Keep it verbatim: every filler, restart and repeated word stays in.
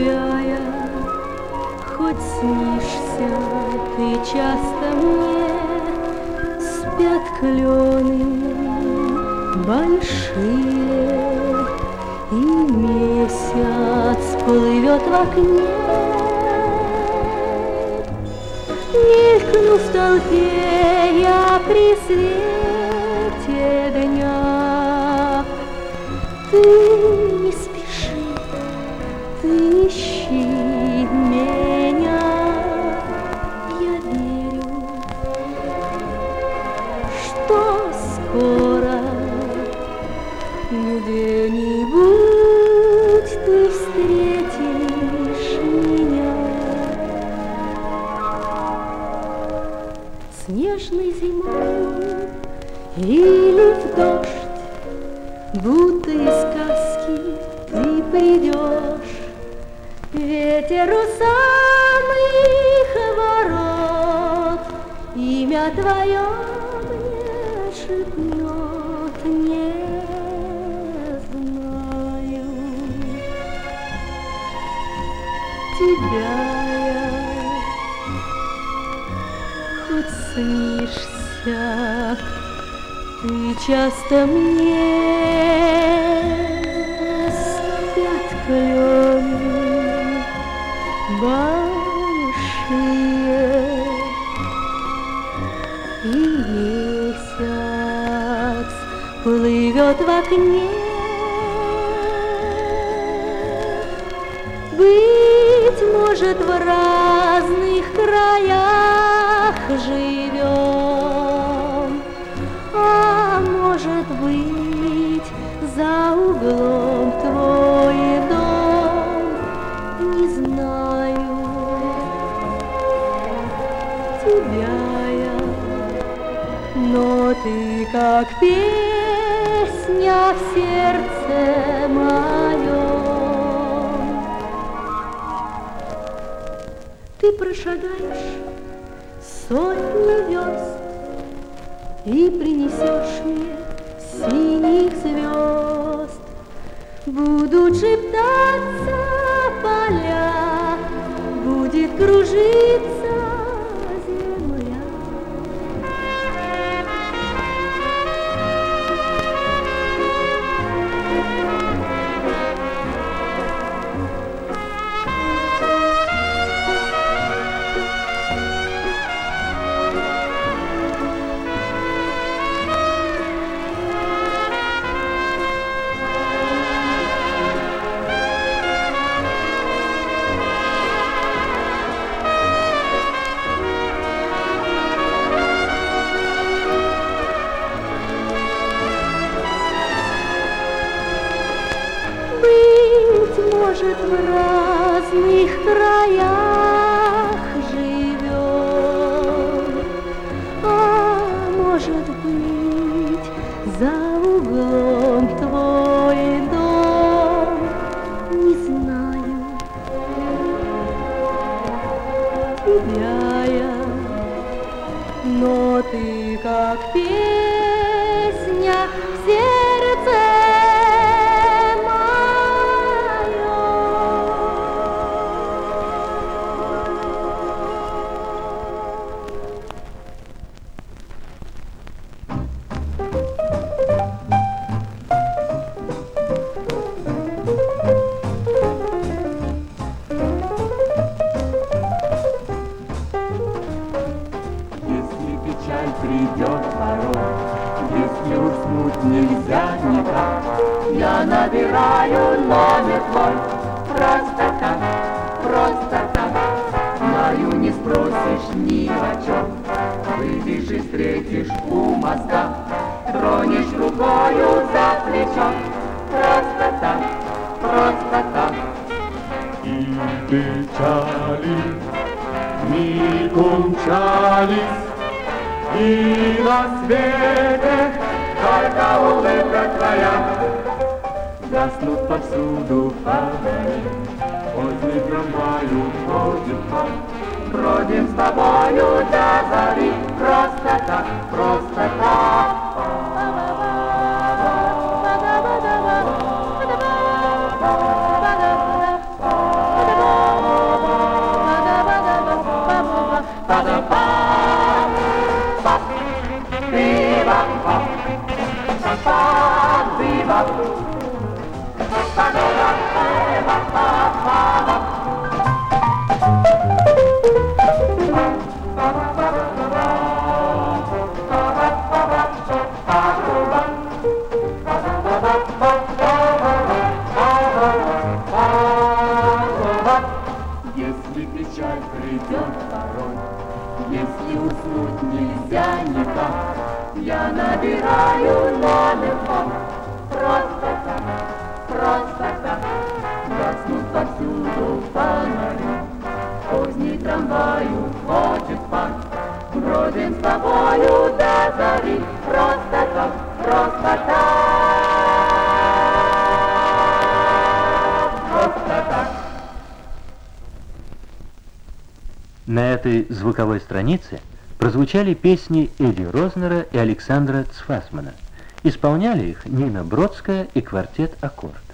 тебя я, хоть снишься ты часто мне, спят клены большие, и месяц плывет в окне. Мелькну в толпе я при свете дня. Ты не спеши, ты ищи меня. Я верю, что скоро где-нибудь ты встретишь меня. Снежной зимой или в дождь, будто из сказки ты придешь. Ветер у самых ворот имя твое мне шепнет. Не знаю тебя я, хоть снишься ты часто мне. Спят клены большие, и месяц плывет в окне. Быть может, в разных краях живем, а может быть, за углом твой дом. Не знаю тебя я, но ты как песня в сердце моем. Ты прошагаешь сотни верст и принесешь мне синих звезд. Будут шептаться поля, будет кружиться земля. Быть может, в разных краях живем, а может быть, за углом твой дом. Не знаю тебя я, но ты как песня в сердце. Придет порой, если уснуть нельзя никак, я набираю номер твой. Просто так, просто так, знаю, не спросишь ни о чем. Выйдешь и встретишь у моста, тронешь рукою за плечо. Просто так, просто так. И печали миг умчались, и на свете Только улыбка твоя. Гаснут повсюду фонари, возле трамваю ходит пар. бродим с тобою до зари. Просто так, просто так. Ba-da-ba-da-ba, ba-da-ba-da-ba, ba-da-ba-da-ba. Если печаль придет порой, если уснуть нельзя никак, я набираю номер фон. Просто так, просто так, гаснут повсюду фонари, поздний трамвай уходит спать, бродим с тобою до зари. Просто так, просто так, просто так. На этой звуковой странице прозвучали песни Эдди Рознера и Александра Цфасмана. Исполняли их Нина Бродская и квартет «Аккорд».